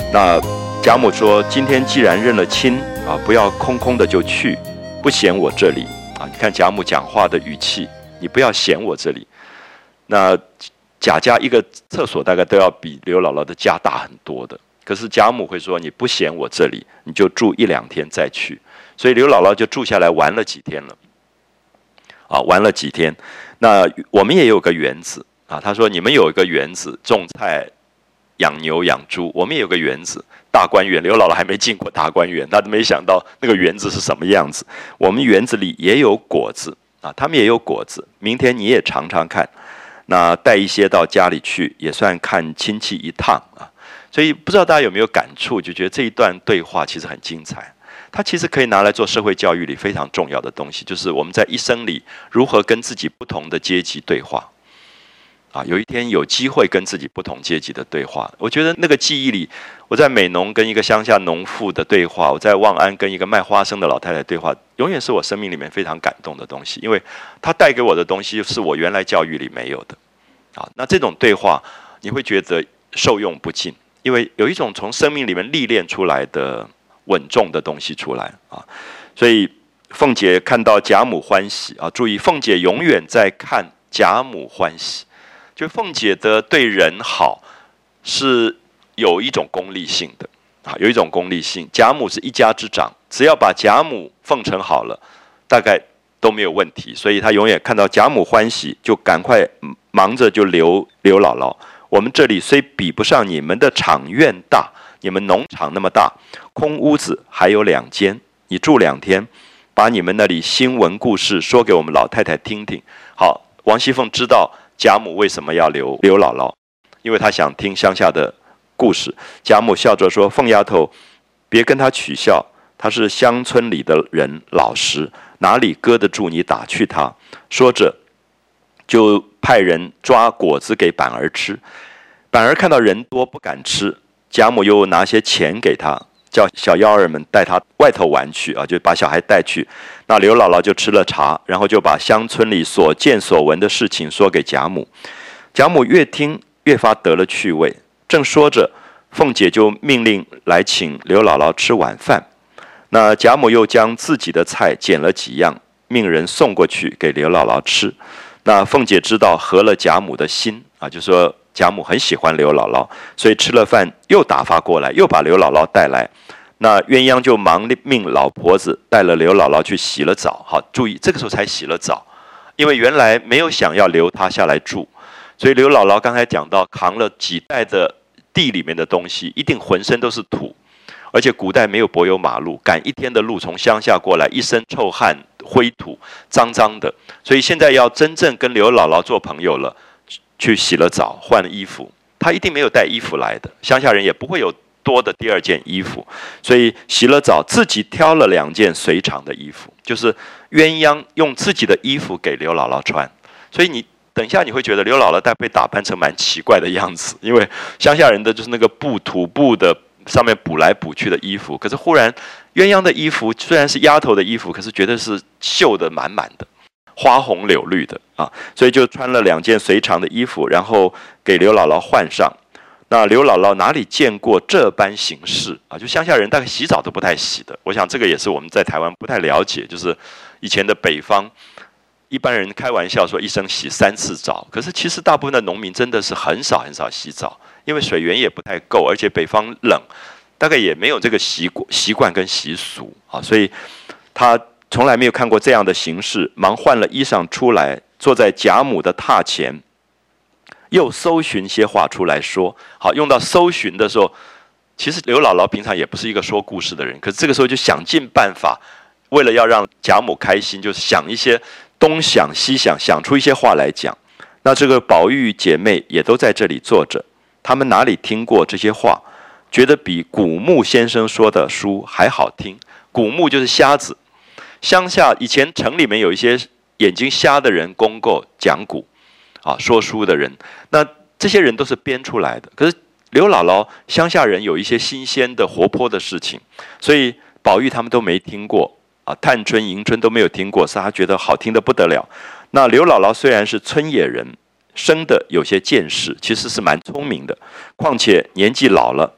那贾母说：“今天既然认了亲啊，不要空空的就去，不嫌我这里啊。”你看贾母讲话的语气，你不要嫌我这里。那贾家一个厕所大概都要比刘姥姥的家大很多的，可是贾母会说：“你不嫌我这里，你就住1-2天再去。”所以刘姥姥就住下来玩了几天了。啊，玩了几天。那我们也有个园子啊，他说：“你们有一个园子，种菜、养牛、养猪，我们也有个园子。”大观园，刘姥姥还没进过大观园，她都没想到那个园子是什么样子。我们园子里也有果子啊，他们也有果子。明天你也尝尝看，那带一些到家里去，也算看亲戚一趟啊。所以不知道大家有没有感触，就觉得这一段对话其实很精彩。它其实可以拿来做社会教育里非常重要的东西，就是我们在一生里如何跟自己不同的阶级对话。啊，有一天有机会跟自己不同阶级的对话，我觉得那个记忆里，我在美浓跟一个乡下农妇的对话，我在望安跟一个卖花生的老太太对话，永远是我生命里面非常感动的东西，因为它带给我的东西是我原来教育里没有的。啊，那这种对话你会觉得受用不尽，因为有一种从生命里面历练出来的稳重的东西出来啊。所以凤姐看到贾母欢喜啊，注意凤姐永远在看贾母欢喜。就凤姐的对人好是有一种功利性的啊，有一种功利性。贾母是一家之长，只要把贾母奉承好了，大概都没有问题。所以她永远看到贾母欢喜，就赶快忙着就留姥姥。我们这里虽比不上你们的场院大，你们农场那么大，空屋子还有2间，你住2天，把你们那里新闻故事说给我们老太太听听。好，王熙凤知道贾母为什么要留姥姥，因为她想听乡下的故事。贾母笑着说：“凤丫头，别跟她取笑，她是乡村里的人，老实，哪里搁得住你打趣她？”说着，就派人抓果子给板儿吃。板儿看到人多不敢吃，贾母又拿些钱给他，叫小幺儿们带他外头玩去啊，就把小孩带去。那刘姥姥就吃了茶，然后就把乡村里所见所闻的事情说给贾母。贾母越听越发得了趣味，正说着，凤姐就命令来请刘姥姥吃晚饭。那贾母又将自己的菜捡了几样，命人送过去给刘姥姥吃。那凤姐知道合了贾母的心啊，就说贾母很喜欢刘姥姥，所以吃了饭又打发过来，又把刘姥姥带来。那鸳鸯就忙命老婆子带了刘姥姥去洗了澡。好，注意这个时候才洗了澡，因为原来没有想要留她下来住，所以刘姥姥刚才讲到扛了几代的地里面的东西，一定浑身都是土，而且古代没有柏油马路，赶1天的路从乡下过来，一身臭汗灰土，脏脏的，所以现在要真正跟刘姥姥做朋友了，去洗了澡换了衣服，她一定没有带衣服来的，乡下人也不会有多的第2件衣服，所以洗了澡自己挑了2件随常的衣服，就是鸳鸯用自己的衣服给刘姥姥穿。所以你等一下你会觉得刘姥姥被打扮成蛮奇怪的样子，因为乡下人的就是那个土布的上面补来补去的衣服，可是忽然鸳鸯的衣服虽然是丫头的衣服，可是绝对是绣得满满的，花红柳绿的啊，所以就穿了2件随常的衣服，然后给刘姥姥换上。那刘姥姥哪里见过这般形式啊？就乡下人大概洗澡都不太洗的。我想这个也是我们在台湾不太了解，就是以前的北方，一般人开玩笑说一生洗3次澡，可是其实大部分的农民真的是很少很少洗澡，因为水源也不太够，而且北方冷，大概也没有这个习惯跟习俗啊，所以他从来没有看过这样的形式，忙换了衣裳出来，坐在贾母的榻前。又搜寻些话出来说。好，用到搜寻的时候，其实刘姥姥平常也不是一个说故事的人，可是这个时候就想尽办法，为了要让贾母开心，就想一些东想西想，想出一些话来讲。那这个宝玉姐妹也都在这里坐着，他们哪里听过这些话，觉得比古牧先生说的书还好听。古牧就是瞎子，乡下以前城里面有一些眼睛瞎的人公购讲古啊，说书的人，那这些人都是编出来的。可是刘姥姥乡下人有一些新鲜的活泼的事情，所以宝玉他们都没听过啊，探春迎春都没有听过，是他觉得好听的不得了。那刘姥姥虽然是村野人，生的有些见识，其实是蛮聪明的，况且年纪老了，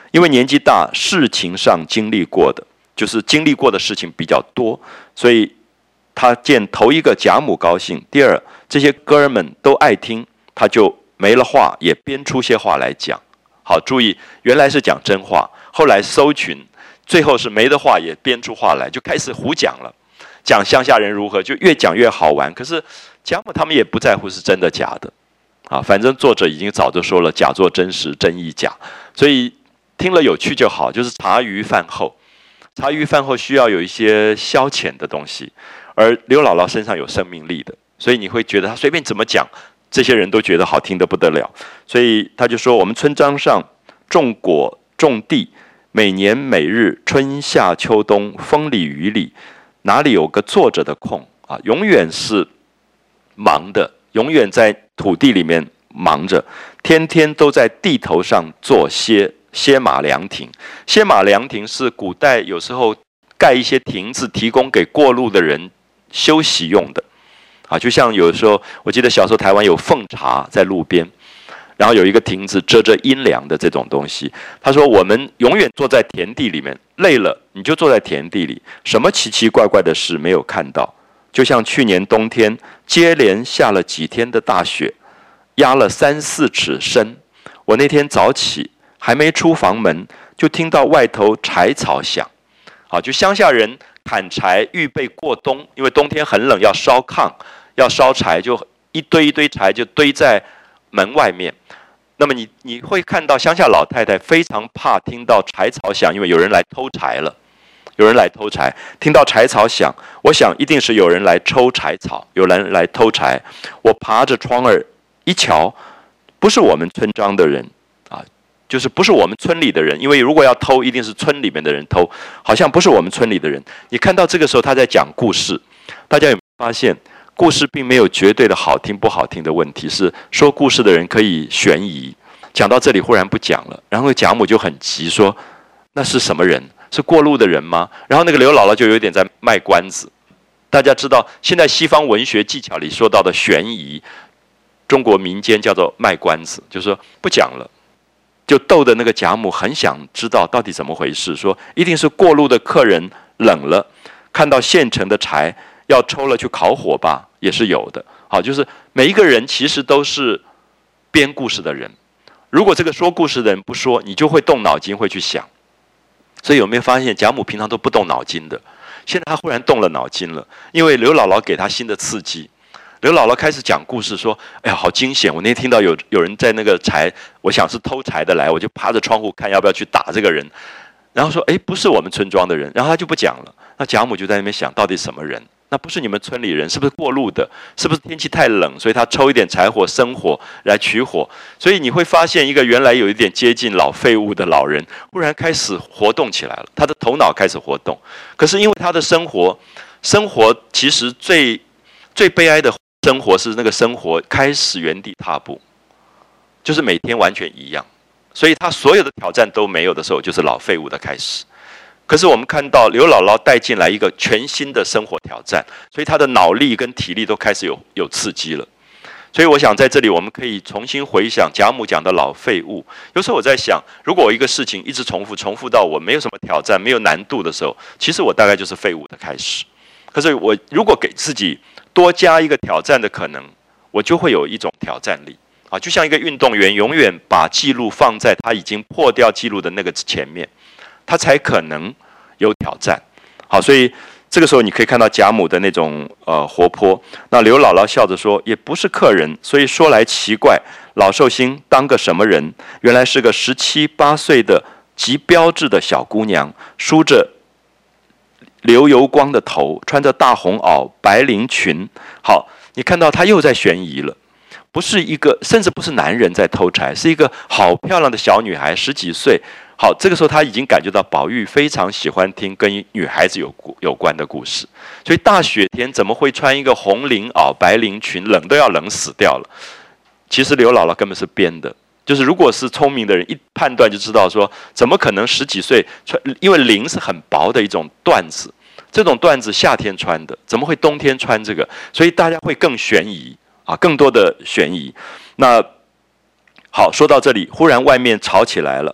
因为年纪大，事情上经历过的，就是经历过的事情比较多，所以他见头一个贾母高兴，第二这些哥儿们都爱听，他就没了话也编出些话来讲。好，注意，原来是讲真话，后来搜群，最后是没的话也编出话来，就开始胡讲了，讲乡下人如何，就越讲越好玩。可是贾母他们也不在乎是真的假的，啊，反正作者已经早就说了，假作真实，真亦假，所以听了有趣就好，就是茶余饭后。茶余饭后需要有一些消遣的东西，而刘姥姥身上有生命力的，所以你会觉得她随便怎么讲，这些人都觉得好听得不得了。所以他就说，我们村庄上种果种地，每年每日春夏秋冬风里雨里，哪里有个坐着的空啊？永远是忙的，永远在土地里面忙着，天天都在地头上做歇马凉亭。歇马凉亭是古代有时候盖一些亭子，提供给过路的人休息用的。啊，就像有时候，我记得小时候台湾有奉茶在路边，然后有一个亭子遮着阴凉的这种东西。他说，我们永远坐在田地里面，累了你就坐在田地里，什么奇奇怪怪的事没有看到。就像去年冬天接连下了几天的大雪，压了3、4尺深。我那天早起还没出房门，就听到外头柴草响。好，就乡下人砍柴预备过冬，因为冬天很冷，要烧炕，要烧柴，就一堆一堆柴就堆在门外面。那么你会看到乡下老太太非常怕听到柴草响，因为有人来偷柴了。有人来偷柴，听到柴草响，我想一定是有人来抽柴草，有人来偷柴。我爬着窗儿一瞧，不是我们村庄的人啊，就是不是我们村里的人，因为如果要偷，一定是村里面的人偷，好像不是我们村里的人。你看到这个时候他在讲故事，大家有没有发现，故事并没有绝对的好听不好听的问题，是说故事的人可以悬疑。讲到这里忽然不讲了，然后贾母就很急说，那是什么人？是过路的人吗？然后那个刘姥姥就有点在卖关子。大家知道，现在西方文学技巧里说到的悬疑，中国民间叫做卖关子，就是说不讲了，就逗得那个贾母很想知道到底怎么回事，说一定是过路的客人冷了，看到现成的柴要抽了去烤火吧，也是有的。好，就是每一个人其实都是编故事的人，如果这个说故事的人不说，你就会动脑筋，会去想。所以有没有发现贾母平常都不动脑筋的，现在她忽然动了脑筋了，因为刘姥姥给她新的刺激。刘姥姥开始讲故事说，哎呀好惊险，我那天听到有人在那个柴，我想是偷柴的来，我就趴着窗户看要不要去打这个人，然后说哎不是我们村庄的人，然后她就不讲了。那贾母就在那边想，到底什么人？那不是你们村里人，是不是过路的？是不是天气太冷，所以他抽一点柴火生火来取火？所以你会发现，一个原来有一点接近老废物的老人，忽然开始活动起来了，他的头脑开始活动。可是因为他的生活其实最悲哀的生活是那个生活开始原地踏步，就是每天完全一样，所以他所有的挑战都没有的时候，就是老废物的开始。可是我们看到刘姥姥带进来一个全新的生活挑战，所以她的脑力跟体力都开始有刺激了。所以我想在这里我们可以重新回想贾母讲的老废物。有时候我在想，如果我一个事情一直重复到我没有什么挑战、没有难度的时候，其实我大概就是废物的开始。可是我如果给自己多加一个挑战的可能，我就会有一种挑战力啊，就像一个运动员永远把记录放在他已经破掉记录的那个前面。他才可能有挑战。好，所以这个时候你可以看到贾母的那种活泼。那刘姥姥笑着说，也不是客人，所以说来奇怪，老寿星当个什么人？原来是个17、18岁的极标致的小姑娘，梳着流油光的头，穿着大红袄、白绫裙。好，你看到她又在悬疑了。不是一个，甚至不是男人在偷柴，是一个好漂亮的小女孩，10几岁。好，这个时候他已经感觉到宝玉非常喜欢听跟女孩子有关的故事，所以大雪天怎么会穿一个红绫袄、白绫裙，冷都要冷死掉了。其实刘姥姥根本是编的，就是如果是聪明的人一判断就知道说，怎么可能10几岁穿？因为绫是很薄的一种缎子，这种缎子夏天穿的，怎么会冬天穿这个？所以大家会更悬疑啊，更多的悬疑。那好，说到这里，忽然外面吵起来了。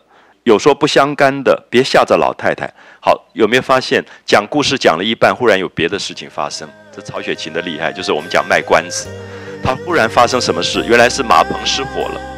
有说不相干的，别吓着老太太。好，有没有发现讲故事讲了一半，忽然有别的事情发生？这曹雪芹的厉害，就是我们讲卖关子，他忽然发生什么事？原来是马棚失火了。